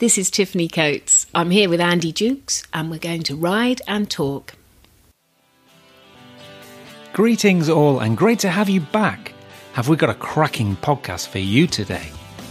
This is Tiffany Coates. I'm here with Andy Jukes and we're going to ride and talk. Greetings all and great to have you back. Have we got a cracking podcast for you today?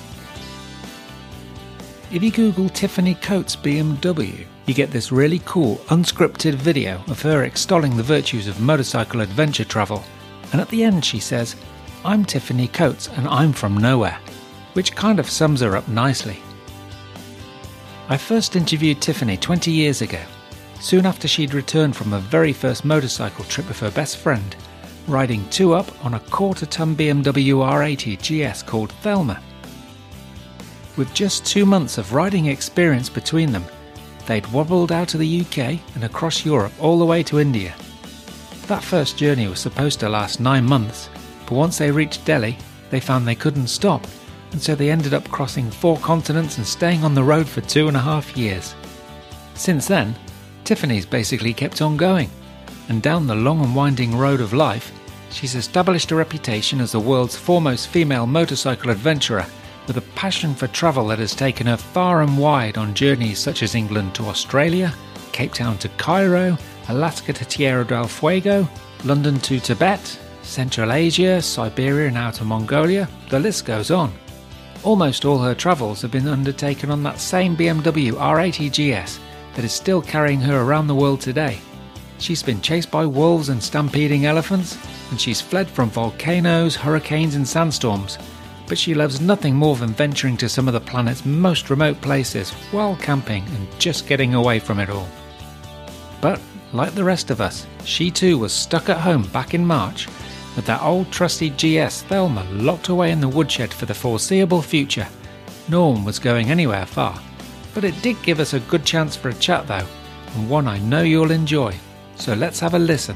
If you Google Tiffany Coates BMW, you get this really cool unscripted video of her extolling the virtues of motorcycle adventure travel. And at the end she says, "I'm Tiffany Coates and I'm from nowhere," which kind of sums her up nicely. I first interviewed Tiffany 20 years ago, soon after she'd returned from her very first motorcycle trip with her best friend, riding two up on a quarter-ton BMW R80 GS called Thelma. With just 2 months of riding experience between them, they'd wobbled out of the UK and across Europe all the way to India. That first journey was supposed to last 9 months, but once they reached Delhi, they found they couldn't stop, and so they ended up crossing 4 continents and staying on the road for 2.5 years. Since then, Tiffany's basically kept on going, and down the long and winding road of life, she's established a reputation as the world's foremost female motorcycle adventurer, with a passion for travel that has taken her far and wide on journeys such as England to Australia, Cape Town to Cairo, Alaska to Tierra del Fuego, London to Tibet, Central Asia, Siberia and out to Mongolia. The list goes on. Almost all her travels have been undertaken on that same BMW R80 GS that is still carrying her around the world today. She's been chased by wolves and stampeding elephants, and she's fled from volcanoes, hurricanes and sandstorms, but she loves nothing more than venturing to some of the planet's most remote places while camping and just getting away from it all. But, like the rest of us, she too was stuck at home back in March, with that old trusty GS Thelma locked away in the woodshed for the foreseeable future. No one was going anywhere far, but it did give us a good chance for a chat though, and one I know you'll enjoy. So let's have a listen.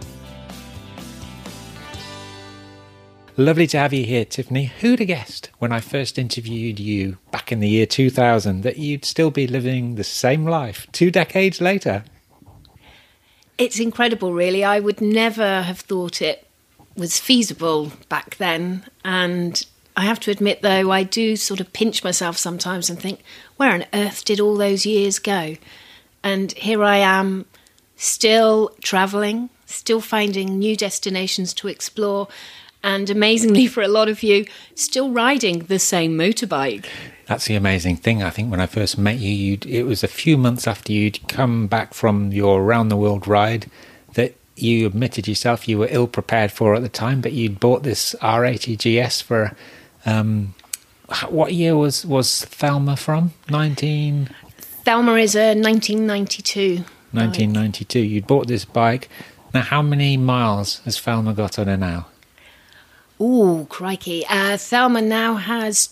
Lovely to have you here, Tiffany. Who'd have guessed when I first interviewed you back in the year 2000 that you'd still be living the same life 2 decades later? It's incredible, really. I would never have thought it was feasible back then. And I have to admit, though, I do sort of pinch myself sometimes and think, where on earth did all those years go? And here I am, still travelling, still finding new destinations to explore, and amazingly for a lot of you, still riding the same motorbike. That's the amazing thing. I think when I first met you, it was a few months after you'd come back from your round-the-world ride that you admitted yourself you were ill-prepared for at the time, but you'd bought this R80 GS for... what year was Thelma from? Thelma is a 1992. 1992. You'd bought this bike. Now, how many miles has Thelma got on her now? Ooh, crikey. Thelma now has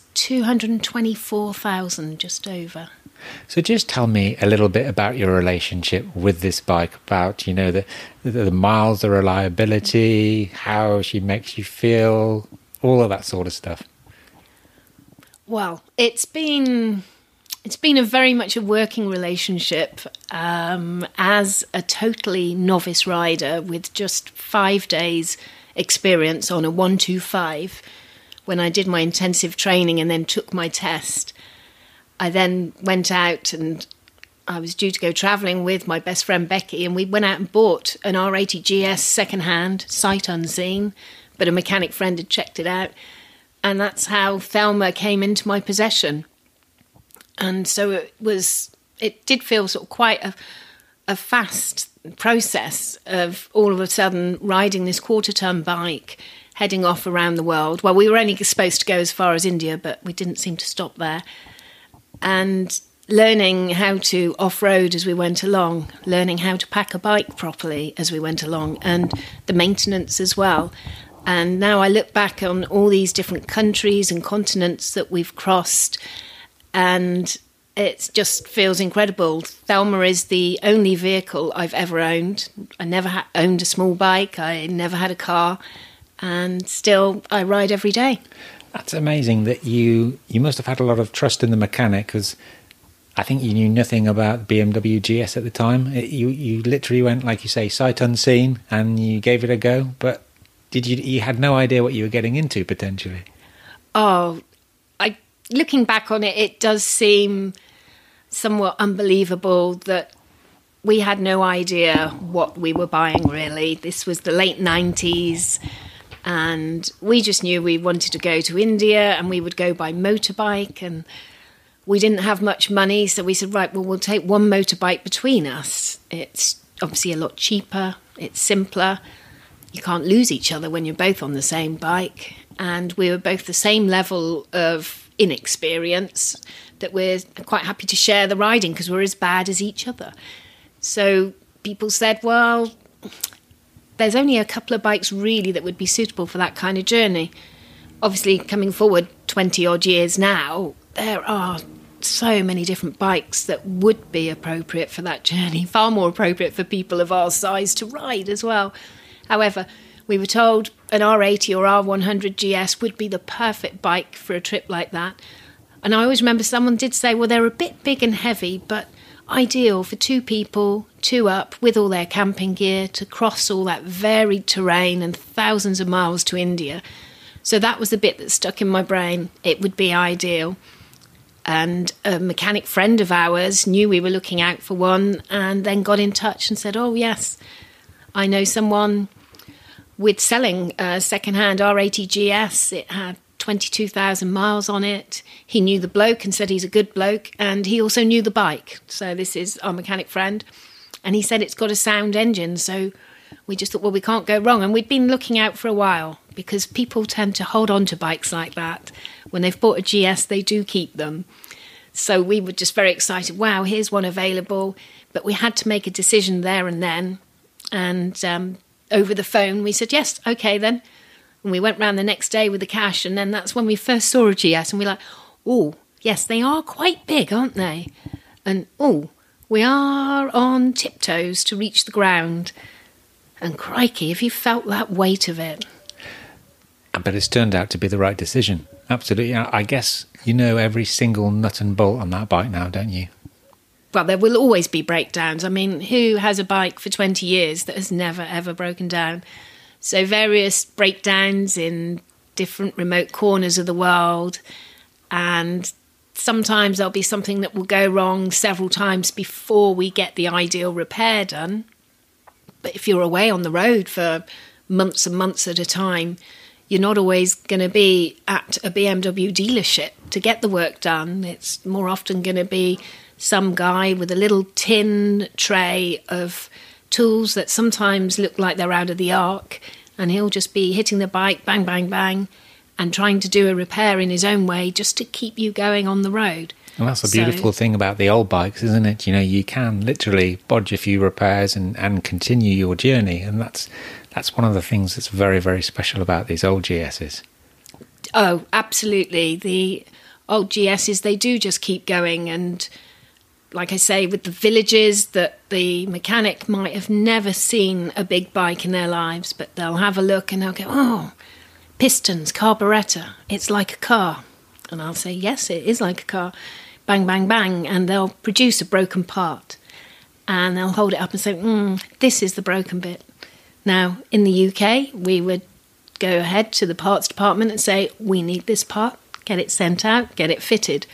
224,000, just over. So just tell me a little bit about your relationship with this bike, about, the miles, the reliability, how she makes you feel, all of that sort of stuff. Well, it's been a very much a working relationship. As a totally novice rider with just 5 days experience on a 125, when I did my intensive training and then took my test, I then went out and I was due to go travelling with my best friend Becky, and we went out and bought an R80 GS second-hand, sight unseen, but a mechanic friend had checked it out, and that's how Thelma came into my possession. And so it did feel sort of quite a fast process of all of a sudden riding this quarter-ton bike, heading off around the world. Well, we were only supposed to go as far as India, but we didn't seem to stop there. And learning how to off-road as we went along, learning how to pack a bike properly as we went along, and the maintenance as well. And now I look back on all these different countries and continents that we've crossed, and it just feels incredible. Thelma is the only vehicle I've ever owned. I never owned a small bike. I never had a car. And still, I ride every day. That's amazing that you must have had a lot of trust in the mechanic, because I think you knew nothing about BMW GS at the time. You literally went, like you say, sight unseen, and you gave it a go. But you had no idea what you were getting into, potentially? Oh, looking back on it, it does seem somewhat unbelievable that we had no idea what we were buying, really. This was the late 90s, and we just knew we wanted to go to India, and we would go by motorbike, and we didn't have much money, so we said, right, well, we'll take one motorbike between us. It's obviously a lot cheaper, it's simpler. You can't lose each other when you're both on the same bike, and we were both the same level of inexperience that we're quite happy to share the riding because we're as bad as each other. So people said, well, there's only a couple of bikes really that would be suitable for that kind of journey. Obviously, coming forward 20 odd years now, there are so many different bikes that would be appropriate for that journey, far more appropriate for people of our size to ride as well. However, we were told an R80 or R100 GS would be the perfect bike for a trip like that. And I always remember someone did say, well, they're a bit big and heavy, but ideal for 2 people, 2 up, with all their camping gear to cross all that varied terrain and thousands of miles to India. So that was the bit that stuck in my brain. It would be ideal. And a mechanic friend of ours knew we were looking out for one and then got in touch and said, oh, yes, I know someone with selling a second-hand R80 GS. It had 22,000 miles on it. He knew the bloke and said he's a good bloke, and he also knew the bike. So this is our mechanic friend. And he said it's got a sound engine, so we just thought, well, we can't go wrong. And we'd been looking out for a while because people tend to hold on to bikes like that. When they've bought a GS, they do keep them. So we were just very excited. Wow, here's one available. But we had to make a decision there and then. And over the phone, we said, yes, okay then. And we went round the next day with the cash, and then that's when we first saw a GS, and we're like, oh, yes, they are quite big, aren't they? And, oh, we are on tiptoes to reach the ground. And crikey, have you felt that weight of it? But it's turned out to be the right decision. Absolutely. I guess you know every single nut and bolt on that bike now, don't you? Well, there will always be breakdowns. I mean, who has a bike for 20 years that has never, ever broken down? So various breakdowns in different remote corners of the world, and sometimes there'll be something that will go wrong several times before we get the ideal repair done. But if you're away on the road for months and months at a time, you're not always going to be at a BMW dealership to get the work done. It's more often going to be some guy with a little tin tray of tools that sometimes look like they're out of the ark, and he'll just be hitting the bike, bang, bang, bang, and trying to do a repair in his own way just to keep you going on the road. And that's the beautiful thing about the old bikes, isn't it? You know, you can literally bodge a few repairs and continue your journey, and that's one of the things that's very, very special about these old GSs. Oh, absolutely. The old GSs, they do just keep going, and like I say, with the villages that the mechanic might have never seen a big bike in their lives, but they'll have a look and they'll go, oh, pistons, carburettor, it's like a car. And I'll say, yes, it is like a car. Bang, bang, bang. And they'll produce a broken part. And they'll hold it up and say, this is the broken bit. Now, in the UK, we would go ahead to the parts department and say, we need this part, get it sent out, get it fitted.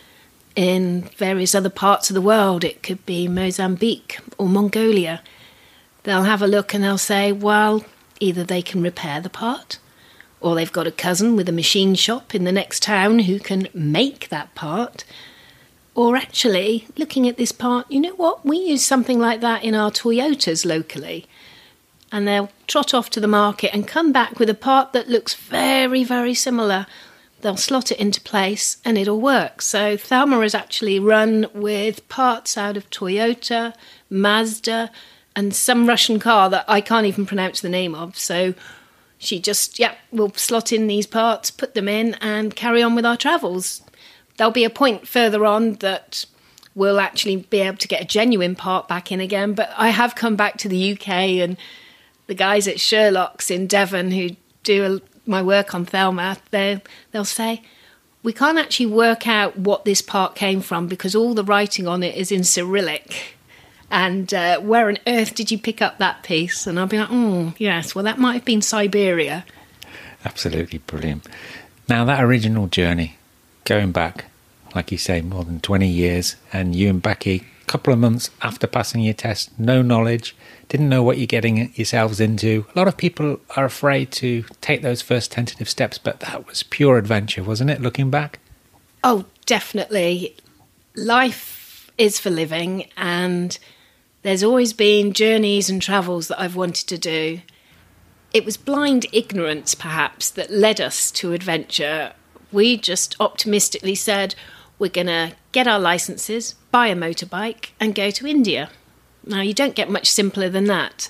In various other parts of the world, it could be Mozambique or Mongolia. They'll have a look and they'll say, well, either they can repair the part, or they've got a cousin with a machine shop in the next town who can make that part. Or actually, looking at this part, you know what? We use something like that in our Toyotas locally. And they'll trot off to the market and come back with a part that looks very, very similar. They'll slot it into place and it'll work. So Thelma has actually run with parts out of Toyota, Mazda, and some Russian car that I can't even pronounce the name of. So she just, we'll slot in these parts, put them in, and carry on with our travels. There'll be a point further on that we'll actually be able to get a genuine part back in again. But I have come back to the UK, and the guys at Sherlock's in Devon who do my work on Thelma, they'll say, we can't actually work out what this part came from because all the writing on it is in Cyrillic. And where on earth did you pick up that piece? And I'll be like, yes, well, that might have been Siberia. Absolutely brilliant. Now, that original journey, going back, like you say, more than 20 years, and you and Becky, a couple of months after passing your test, no knowledge, didn't know what you're getting yourselves into. A lot of people are afraid to take those first tentative steps, but that was pure adventure, wasn't it, looking back? Oh, definitely. Life is for living, and there's always been journeys and travels that I've wanted to do. It was blind ignorance, perhaps, that led us to adventure. We just optimistically said, we're going to get our licenses, buy a motorbike, and go to India. Now, you don't get much simpler than that.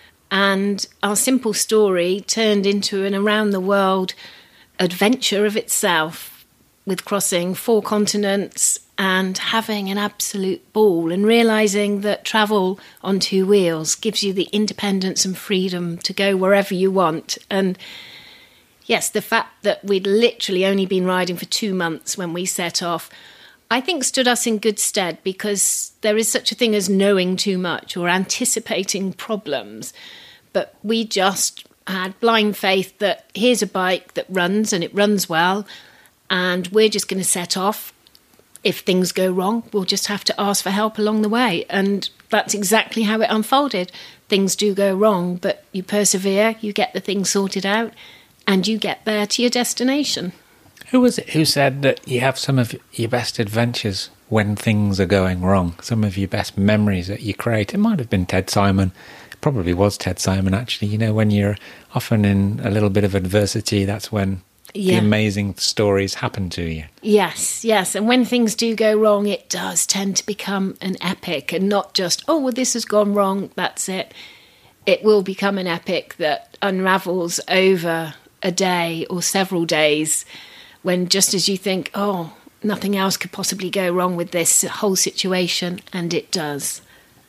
And our simple story turned into an around-the-world adventure of itself, with crossing 4 continents and having an absolute ball, and realising that travel on 2 wheels gives you the independence and freedom to go wherever you want. And yes, the fact that we'd literally only been riding for 2 months when we set off, I think stood us in good stead, because there is such a thing as knowing too much or anticipating problems. But we just had blind faith that here's a bike that runs, and it runs well, and we're just going to set off. If things go wrong, we'll just have to ask for help along the way. And that's exactly how it unfolded. Things do go wrong, but you persevere, you get the things sorted out, and you get there to your destination. Who was it who said that you have some of your best adventures when things are going wrong? Some of your best memories that you create? It might have been Ted Simon. It probably was Ted Simon, actually. You know, when you're often in a little bit of adversity, that's when the amazing stories happen to you. Yes. And when things do go wrong, it does tend to become an epic, and not just, oh, well, this has gone wrong, that's it. It will become an epic that unravels over a day or several days, when just as you think, oh, nothing else could possibly go wrong with this whole situation, and it does.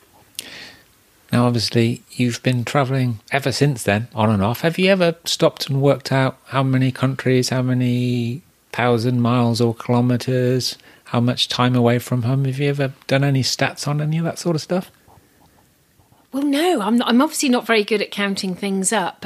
Now, obviously, you've been travelling ever since then, on and off. Have you ever stopped and worked out how many countries, how many 1,000 miles or kilometres, how much time away from home? Have you ever done any stats on any of that sort of stuff? Well, no, I'm obviously not very good at counting things up.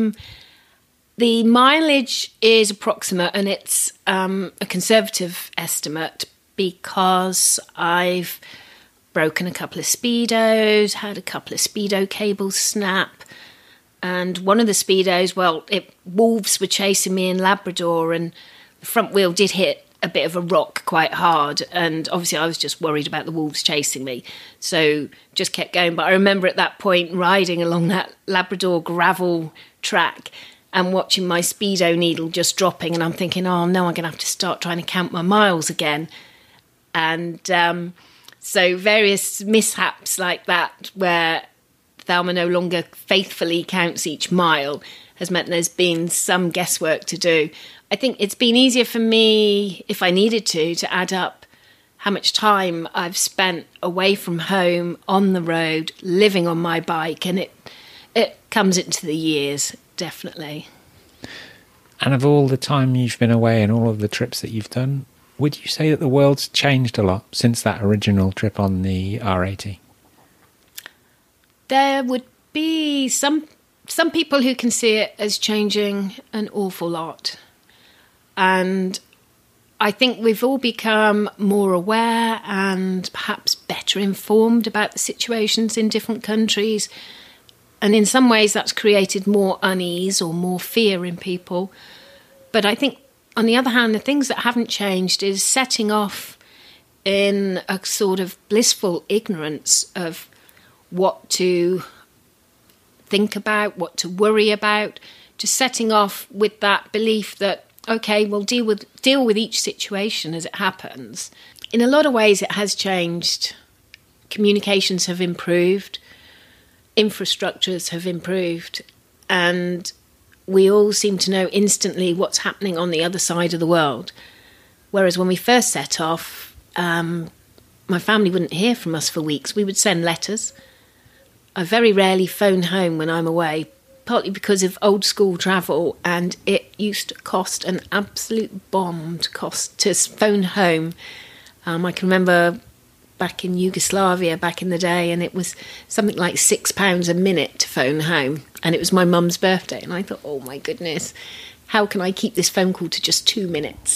The mileage is approximate, and it's a conservative estimate, because I've broken a couple of Speedos, had a couple of Speedo cables snap, and one of the Speedos, wolves were chasing me in Labrador, and the front wheel did hit a bit of a rock quite hard, and obviously I was just worried about the wolves chasing me, so just kept going. But I remember at that point riding along that Labrador gravel track and watching my Speedo needle just dropping, and I'm thinking, oh no, I'm going to have to start trying to count my miles again. And so various mishaps like that, where Thelma no longer faithfully counts each mile, has meant there's been some guesswork to do. I think it's been easier for me, if I needed to add up how much time I've spent away from home, on the road, living on my bike, and it comes into the years, definitely. And of all the time you've been away and all of the trips that you've done, would you say that the world's changed a lot since that original trip on the R80? There would be some people who can see it as changing an awful lot. And I think we've all become more aware and perhaps better informed about the situations in different countries. And in some ways that's created more unease or more fear in people. But I think, on the other hand, the things that haven't changed is setting off in a sort of blissful ignorance of what to think about, what to worry about, just setting off with that belief that, okay, we'll deal with each situation as it happens. In a lot of ways it has changed. Communications have improved, infrastructures have improved, and we all seem to know instantly what's happening on the other side of the world. Whereas when we first set off, my family wouldn't hear from us for weeks. We would send letters. I very rarely phone home when I'm away, partly because of old school travel, and it used to cost an absolute bomb to phone home. I can remember back in Yugoslavia back in the day, and it was something like £6 a minute to phone home, and it was my mum's birthday, and I thought, oh my goodness, how can I keep this phone call to just 2 minutes?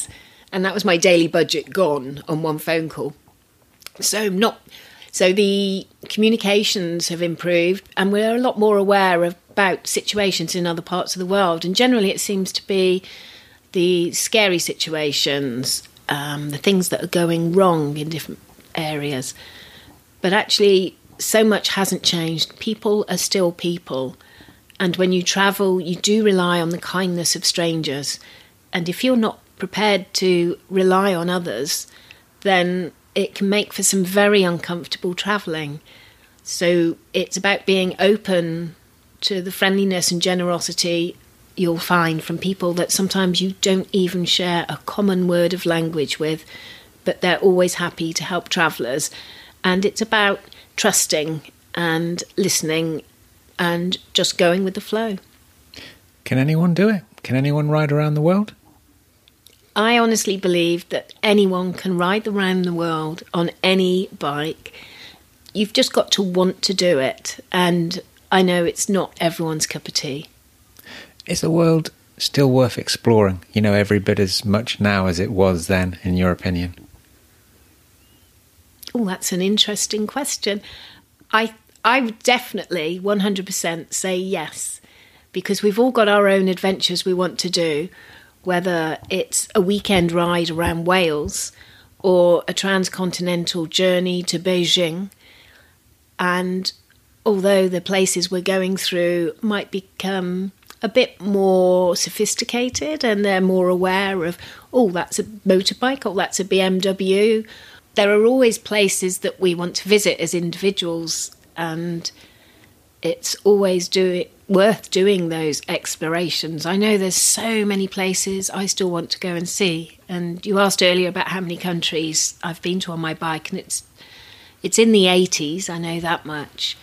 And that was my daily budget gone on one phone call. So the communications have improved, and we're a lot more aware about situations in other parts of the world. And generally it seems to be the scary situations, the things that are going wrong in different areas. But actually, so much hasn't changed. People are still people. And when you travel, you do rely on the kindness of strangers. And if you're not prepared to rely on others, then it can make for some very uncomfortable travelling. So it's about being open to the friendliness and generosity you'll find from people that sometimes you don't even share a common word of language with, but they're always happy to help travellers. And it's about trusting and listening and just going with the flow. Can anyone do it? Can anyone ride around the world? I honestly believe that anyone can ride around the world on any bike. You've just got to want to do it. And I know it's not everyone's cup of tea. Is the world still worth exploring? Every bit as much now as it was then, in your opinion? Oh, that's an interesting question. I would definitely 100% say yes, because we've all got our own adventures we want to do, whether it's a weekend ride around Wales or a transcontinental journey to Beijing. And although the places we're going through might become a bit more sophisticated and they're more aware of, oh, that's a motorbike, oh, that's a BMW, there are always places that we want to visit as individuals, and it's always worth doing those explorations. I know there's so many places I still want to go and see. And you asked earlier about how many countries I've been to on my bike, and it's in the 80s, I know that much.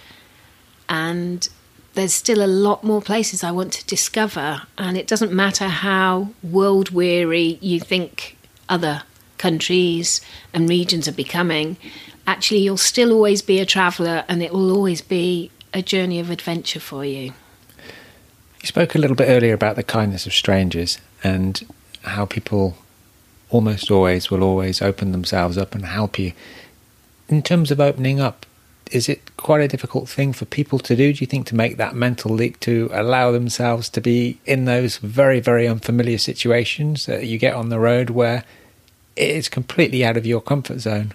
And there's still a lot more places I want to discover, and it doesn't matter how world-weary you think other countries and regions are becoming. Actually, you'll still always be a traveller, and it will always be a journey of adventure for you. You spoke a little bit earlier about the kindness of strangers and how people almost always will always open themselves up and help you. In terms of opening up, is it quite a difficult thing for people to do, do you think, to make that mental leap to allow themselves to be in those very, very unfamiliar situations that you get on the road where it is completely out of your comfort zone?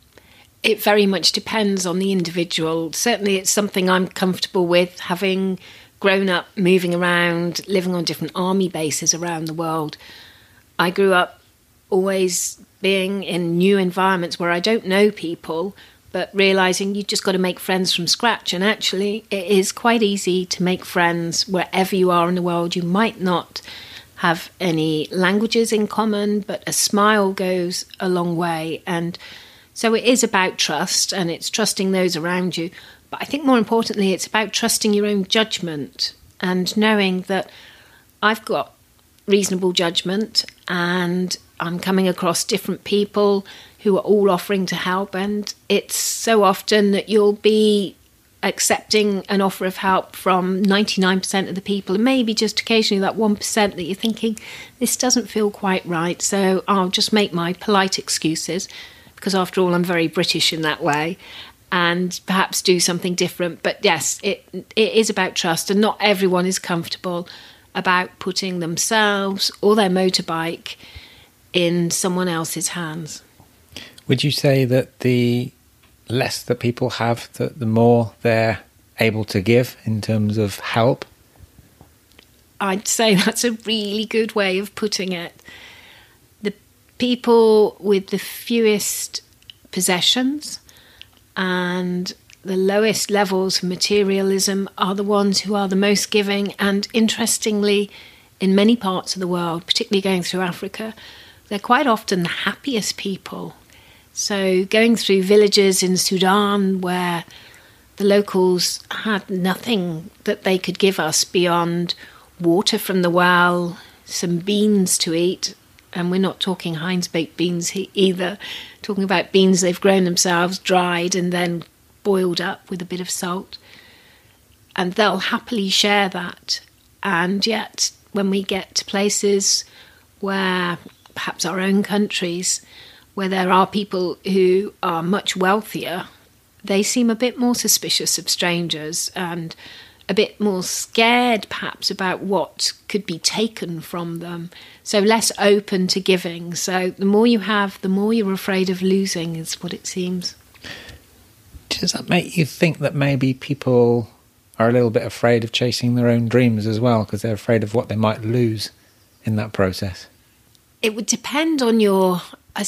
It very much depends on the individual. Certainly it's something I'm comfortable with, having grown up moving around, living on different army bases around the world. I grew up always being in new environments where I don't know people, but realising you've just got to make friends from scratch. And actually, it is quite easy to make friends wherever you are in the world. You might not have any languages in common, but a smile goes a long way. And so it is about trust, and it's trusting those around you. But I think more importantly, it's about trusting your own judgment and knowing that I've got reasonable judgment and I'm coming across different people who are all offering to help, and it's so often that you'll be accepting an offer of help from 99% of the people, and maybe just occasionally that 1% that you're thinking, this doesn't feel quite right, so I'll just make my polite excuses, because after all I'm very British in that way, and perhaps do something different. But yes, it is about trust, and not everyone is comfortable about putting themselves or their motorbike in someone else's hands. Would you say that the less that people have, the more they're able to give in terms of help? I'd say that's a really good way of putting it. The people with the fewest possessions and the lowest levels of materialism are the ones who are the most giving. And interestingly, in many parts of the world, particularly going through Africa, they're quite often the happiest people. So going through villages in Sudan where the locals had nothing that they could give us beyond water from the well, some beans to eat, and we're not talking Heinz baked beans either, talking about beans they've grown themselves, dried and then boiled up with a bit of salt. And they'll happily share that. And yet when we get to places where perhaps our own countries, where there are people who are much wealthier, they seem a bit more suspicious of strangers and a bit more scared perhaps about what could be taken from them, so less open to giving. So the more you have, the more you're afraid of losing, is what it seems. Does that make you think that maybe people are a little bit afraid of chasing their own dreams as well, because they're afraid of what they might lose in that process? It would depend on your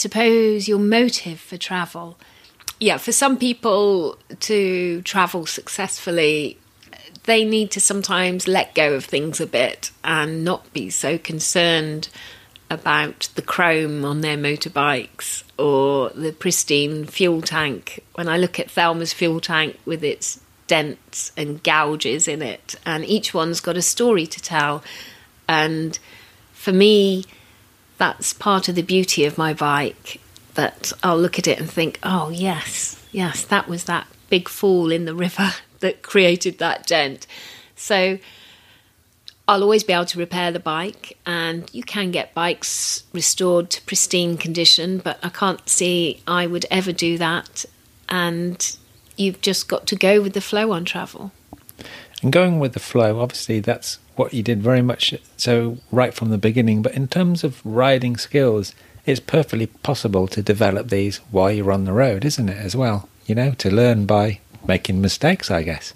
motive for travel. Yeah, for some people to travel successfully, they need to sometimes let go of things a bit and not be so concerned about the chrome on their motorbikes or the pristine fuel tank. When I look at Thelma's fuel tank with its dents and gouges in it, and each one's got a story to tell. And for me, that's part of the beauty of my bike, that I'll look at it and think, oh, yes, that was that big fall in the river that created that dent. So I'll always be able to repair the bike, and you can get bikes restored to pristine condition, but I can't see I would ever do that. And you've just got to go with the flow on travel. And going with the flow, obviously that's what you did very much so right from the beginning. But in terms of riding skills, it's perfectly possible to develop these while you're on the road, isn't it, as well? You know, to learn by making mistakes, I guess.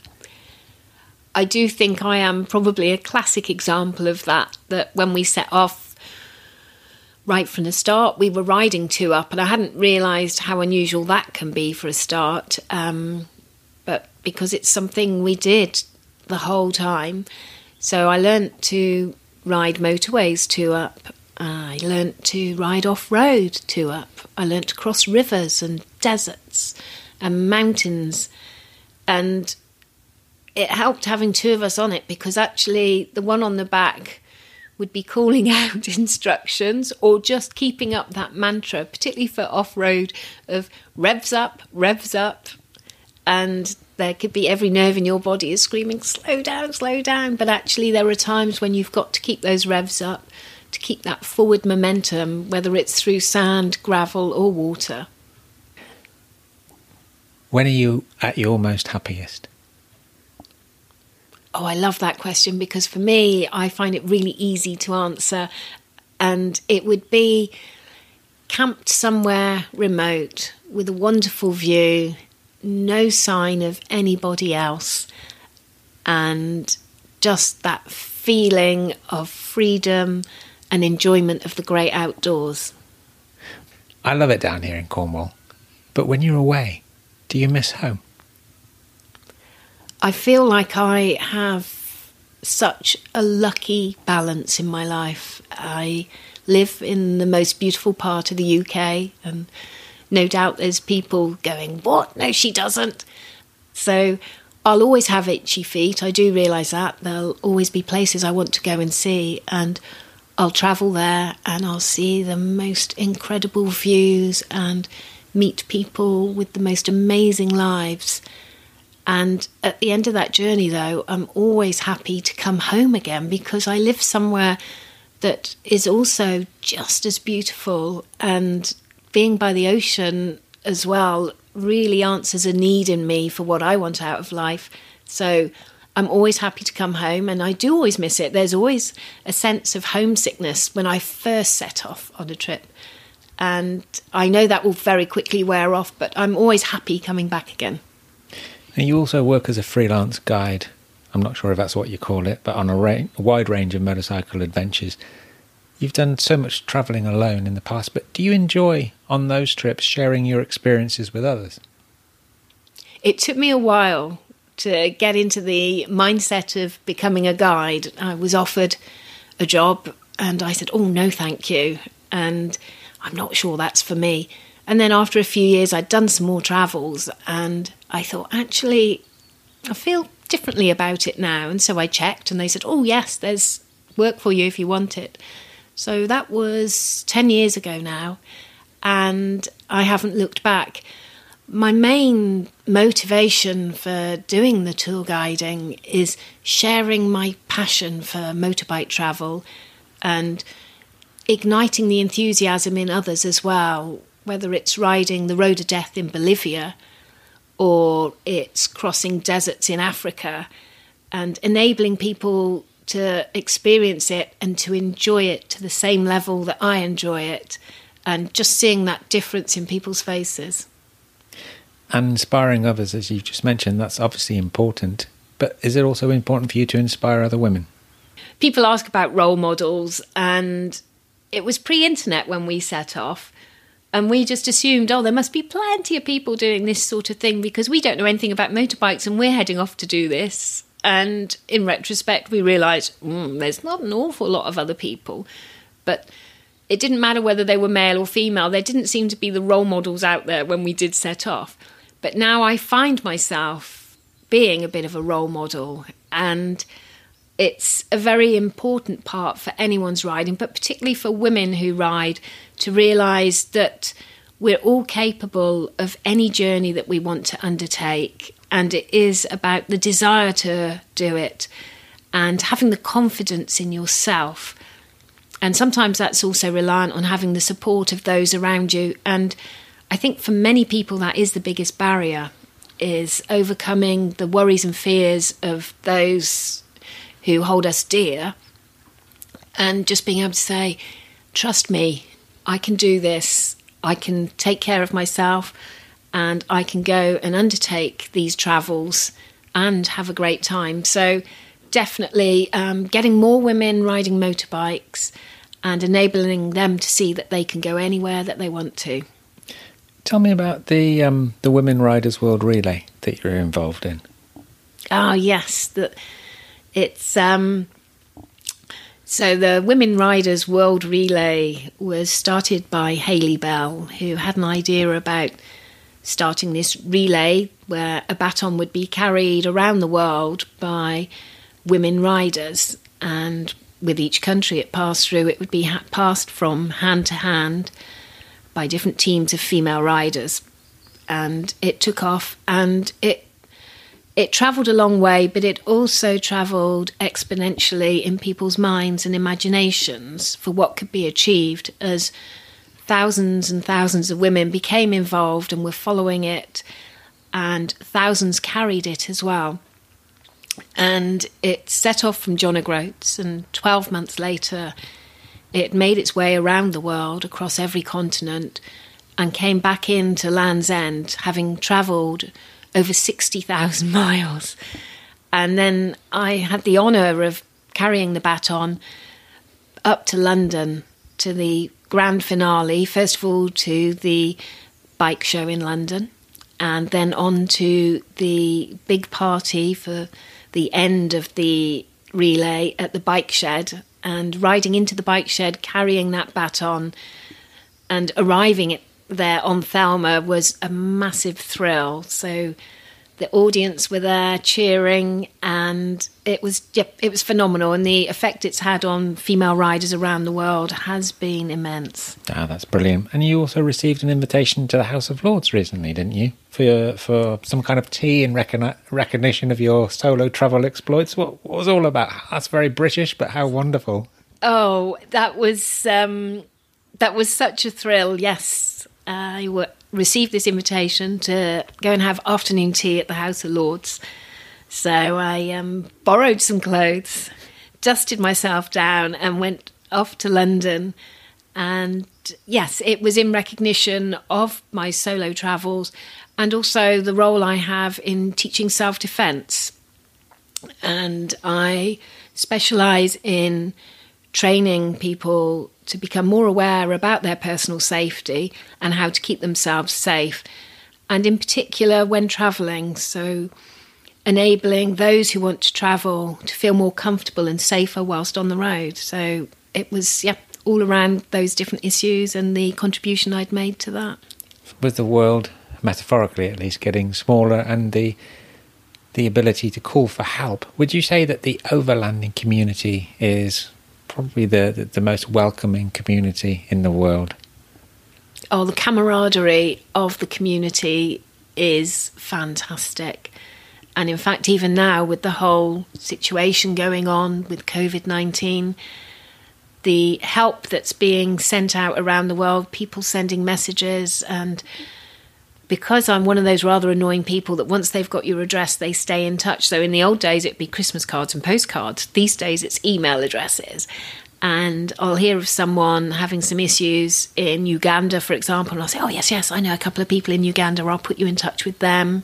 I do think I am probably a classic example of that when we set off right from the start, we were riding two up, and I hadn't realised how unusual that can be for a start. But because it's something we did the whole time. So I learnt to ride motorways two up. I learnt to ride off-road two up. I learnt to cross rivers and deserts and mountains. And it helped having two of us on it, because actually the one on the back would be calling out instructions or just keeping up that mantra, particularly for off-road, of revs up, and there could be every nerve in your body is screaming, slow down. But actually there are times when you've got to keep those revs up to keep that forward momentum, whether it's through sand, gravel or water. When are you at your most happiest? Oh, I love that question, because for me, I find it really easy to answer. And it would be camped somewhere remote with a wonderful view, no sign of anybody else, and just that feeling of freedom and enjoyment of the great outdoors. I love it down here in Cornwall. But when you're away, do you miss home? I feel like I have such a lucky balance in my life. I live in the most beautiful part of the UK, and no doubt there's people going, what? No, she doesn't. So I'll always have itchy feet. I do realise that. There'll always be places I want to go and see, and I'll travel there and I'll see the most incredible views and meet people with the most amazing lives. And at the end of that journey, though, I'm always happy to come home again, because I live somewhere that is also just as beautiful, and being by the ocean as well really answers a need in me for what I want out of life. So I'm always happy to come home, and I do always miss it. There's always a sense of homesickness when I first set off on a trip. And I know that will very quickly wear off, but I'm always happy coming back again. And you also work as a freelance guide. I'm not sure if that's what you call it, but on a wide range of motorcycle adventures. You've done so much travelling alone in the past, but do you enjoy, on those trips, sharing your experiences with others? It took me a while to get into the mindset of becoming a guide. I was offered a job and I said, oh, no, thank you. And I'm not sure that's for me. And then after a few years, I'd done some more travels, and I thought, actually, I feel differently about it now. And so I checked, and they said, oh, yes, there's work for you if you want it. So that was 10 years ago now, and I haven't looked back. My main motivation for doing the tour guiding is sharing my passion for motorbike travel and igniting the enthusiasm in others as well, whether it's riding the Road of Death in Bolivia or it's crossing deserts in Africa, and enabling people to experience it and to enjoy it to the same level that I enjoy it, and just seeing that difference in people's faces. And inspiring others, as you just mentioned, that's obviously important. But is it also important for you to inspire other women? People ask about role models, and it was pre-internet when we set off, and we just assumed, there must be plenty of people doing this sort of thing because we don't know anything about motorbikes and we're heading off to do this. And in retrospect, we realised there's not an awful lot of other people. But it didn't matter whether they were male or female. There didn't seem to be the role models out there when we did set off. But now I find myself being a bit of a role model, and it's a very important part for anyone's riding, but particularly for women who ride, to realise that we're all capable of any journey that we want to undertake, and it is about the desire to do it and having the confidence in yourself. And sometimes that's also reliant on having the support of those around you. And I think for many people that is the biggest barrier, is overcoming the worries and fears of those who hold us dear, and just being able to say, trust me, I can do this, I can take care of myself, and I can go and undertake these travels and have a great time. So definitely getting more women riding motorbikes and enabling them to see that they can go anywhere that they want to. Tell me about the Women Riders World Relay that you're involved in. Ah, yes. It's so the Women Riders World Relay was started by Hayley Bell, who had an idea about starting this relay where a baton would be carried around the world by women riders, and with each country it passed through, it would be passed from hand to hand by different teams of female riders. And it took off, and it travelled a long way, but it also travelled exponentially in people's minds and imaginations for what could be achieved, as thousands and thousands of women became involved and were following it, and thousands carried it as well. And it set off from John O'Groats, and 12 months later it made its way around the world, across every continent, and came back into Land's End, having travelled over 60,000 miles. And then I had the honour of carrying the baton up to London to the grand finale, first of all to the bike show in London, and then on to the big party for the end of the relay at the bike shed, and riding into the bike shed, carrying that baton and arriving there on Thelma was a massive thrill. So the audience were there cheering, and it was phenomenal, and the effect it's had on female riders around the world has been immense. Ah, that's brilliant. And you also received an invitation to the House of Lords recently, didn't you? For some kind of tea in recognition of your solo travel exploits. What was it all about? That's very British, but how wonderful. Oh, that was such a thrill, yes. I received this invitation to go and have afternoon tea at the House of Lords. So I borrowed some clothes, dusted myself down, and went off to London. And yes, it was in recognition of my solo travels and also the role I have in teaching self-defence. And I specialise in training people to become more aware about their personal safety and how to keep themselves safe, and in particular when travelling. So enabling those who want to travel to feel more comfortable and safer whilst on the road. So it was, all around those different issues and the contribution I'd made to that. With the world, metaphorically at least, getting smaller and the ability to call for help, would you say that the overlanding community is probably the most welcoming community in the world? Oh, the camaraderie of the community is fantastic. And in fact, even now with the whole situation going on with COVID-19, the help that's being sent out around the world, people sending messages. And because I'm one of those rather annoying people that once they've got your address, they stay in touch. So in the old days, it'd be Christmas cards and postcards. These days, it's email addresses. And I'll hear of someone having some issues in Uganda, for example, and I'll say, oh, yes, I know a couple of people in Uganda. I'll put you in touch with them.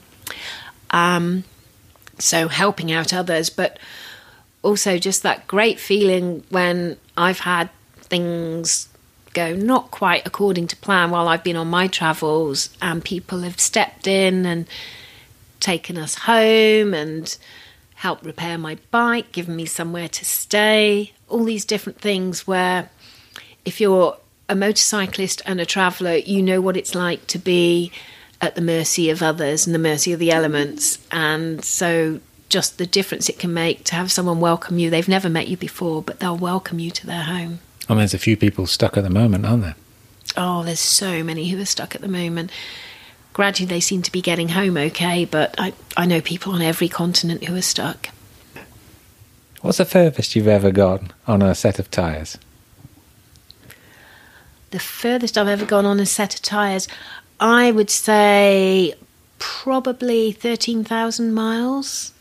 So helping out others, but also just that great feeling when I've had things go not quite according to plan while I've been on my travels, and people have stepped in and taken us home and helped repair my bike, given me somewhere to stay, all these different things where if you're a motorcyclist and a traveller, you know what it's like to be at the mercy of others and the mercy of the elements. And so just the difference it can make to have someone welcome you. They've never met you before, but they'll welcome you to their home. And there's a few people stuck at the moment, aren't there? Oh, there's so many who are stuck at the moment. Gradually they seem to be getting home okay, but I know people on every continent who are stuck. What's the furthest you've ever gone on a set of tyres? The furthest I've ever gone on a set of tyres, I would say probably 13,000 miles.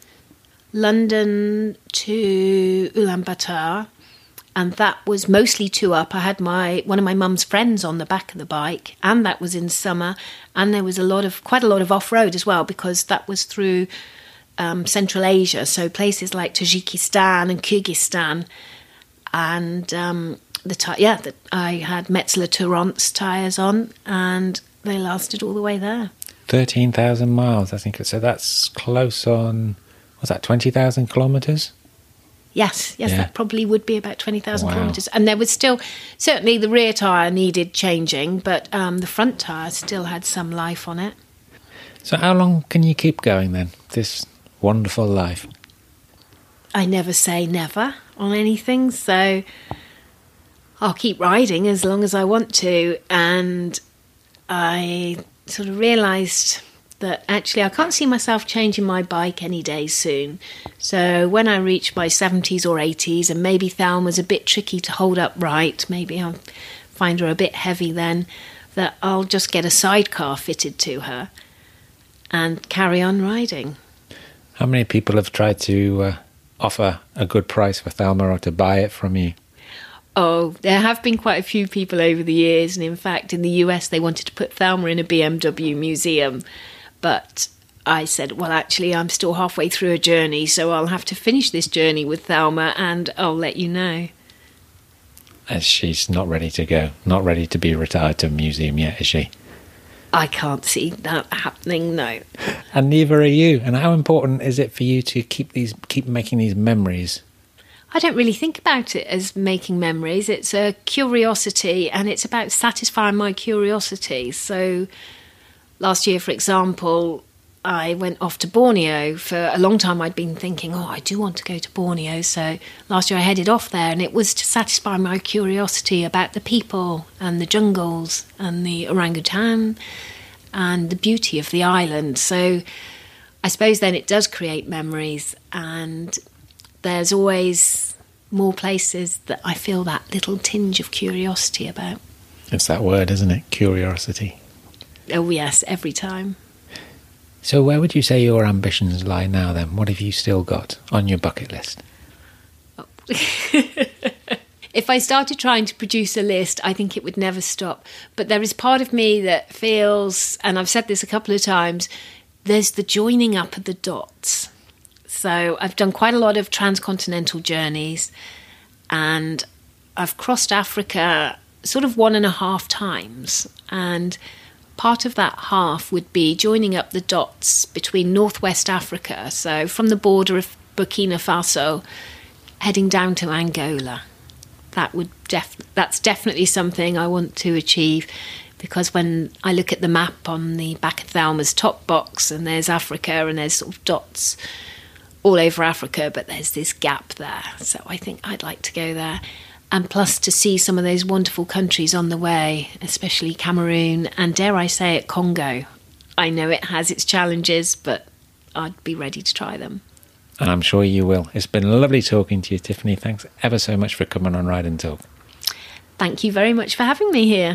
London to Ulaanbaatar, and that was mostly two up. I had one of my mum's friends on the back of the bike, and that was in summer, and there was quite a lot of off-road as well, because that was through Central Asia, so places like Tajikistan and Kyrgyzstan, and I had Metzeler Tourance tyres on, and they lasted all the way there. 13,000 miles, I think. So that's close on, what's that, 20,000 kilometres? Yes, Yeah. That probably would be about 20,000 Wow. kilometres. And there was still, certainly the rear tyre needed changing, but the front tyre still had some life on it. So how long can you keep going then, this wonderful life? I never say never on anything, so I'll keep riding as long as I want to. And I sort of realised that actually I can't see myself changing my bike any day soon. So when I reach my 70s or 80s, and maybe Thelma's a bit tricky to hold upright, maybe I'll find her a bit heavy then, that I'll just get a sidecar fitted to her and carry on riding. How many people have tried to offer a good price for Thelma or to buy it from you? Oh, there have been quite a few people over the years, and in fact in the US they wanted to put Thelma in a BMW museum, but I said, well, actually I'm still halfway through a journey, so I'll have to finish this journey with Thelma and I'll let you know. As she's not ready to go, not ready to be retired to a museum yet, is she? I can't see that happening, no. And neither are you. And how important is it for you to keep making these memories? I don't really think about it as making memories. It's a curiosity, and it's about satisfying my curiosity. So last year, for example, I went off to Borneo. For a long time I'd been thinking, I do want to go to Borneo. So last year I headed off there, and it was to satisfy my curiosity about the people and the jungles and the orangutan and the beauty of the island. So I suppose then it does create memories, and there's always more places that I feel that little tinge of curiosity about. It's that word, isn't it? Curiosity. Oh yes, every time. So where would you say your ambitions lie now then? What have you still got on your bucket list? Oh. If I started trying to produce a list, I think it would never stop. But there is part of me that feels, and I've said this a couple of times, there's the joining up of the dots. So I've done quite a lot of transcontinental journeys, and I've crossed Africa sort of 1.5 times. And part of that half would be joining up the dots between Northwest Africa, so from the border of Burkina Faso, heading down to Angola. That's definitely something I want to achieve, because when I look at the map on the back of Thelma's top box, and there's Africa and there's sort of dots all over Africa, but there's this gap there. So I think I'd like to go there. And plus to see some of those wonderful countries on the way, especially Cameroon and, dare I say it, Congo. I know it has its challenges, but I'd be ready to try them. And I'm sure you will. It's been lovely talking to you, Tiffany. Thanks ever so much for coming on Ride and Talk. Thank you very much for having me here.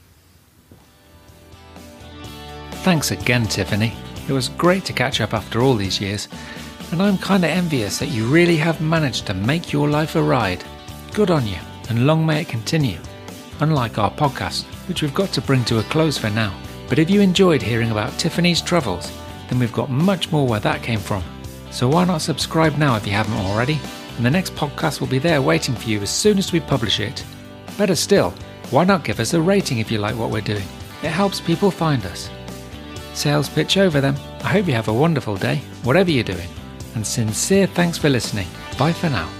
Thanks again, Tiffany. It was great to catch up after all these years, and I'm kind of envious that you really have managed to make your life a ride. Good on you, and long may it continue. Unlike our podcast, which we've got to bring to a close for now. But if you enjoyed hearing about Tiffany's travels, then we've got much more where that came from. So why not subscribe now if you haven't already? And the next podcast will be there waiting for you as soon as we publish it. Better still, why not give us a rating if you like what we're doing? It helps people find us. Sales pitch over then. I hope you have a wonderful day, whatever you're doing. And sincere thanks for listening. Bye for now.